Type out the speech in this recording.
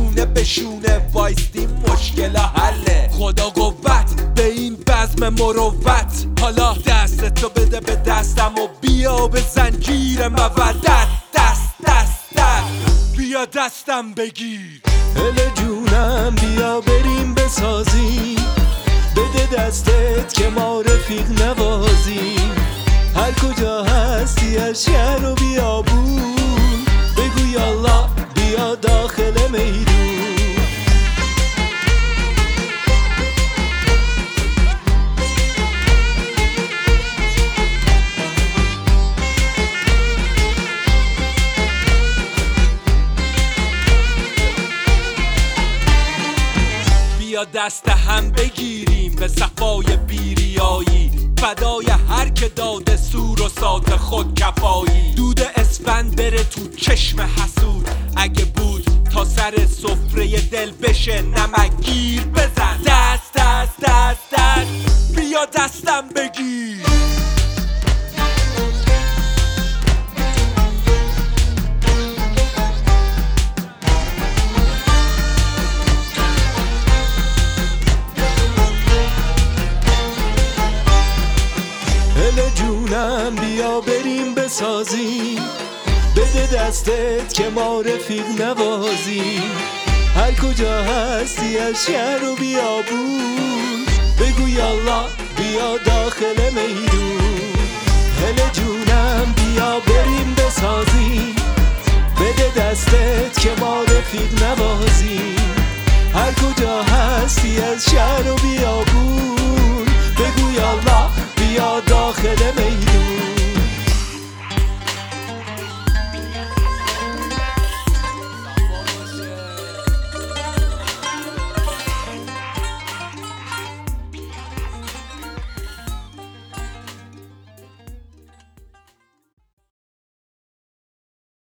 شونه به شونه وایستیم مشکل حله. خدا قوت به این بزم مروت، حالا دستتو بده به دستم و بیا به زنجیر مودت. دست بیا دستم بگیر. هله جونم بیا بریم بسازیم، بده دستت که ما رفیق نوازیم. هر کجا هستی از شهر و بیابون، بگو یالا بیا داخل میدون. بیا دست هم بگیریم به صفای بیریایی، فدای هر که داده سور و سات خود کفایی. دود اسفند بره تو چشم حسود، اگه بود تا سر سفره دل بشه نمکگیر بزن. دست بیا دستم بگیر. هله جونم بیا بریم بسازیم، بده دستت که ما رفیق نوازیم. هر کجا هستی از شهر و بیابون، بگو یالا بیا داخل میدون. هله جونم بیا بریم بسازیم، بده دستت که ما رفیق نوازیم. هر کجا هستی از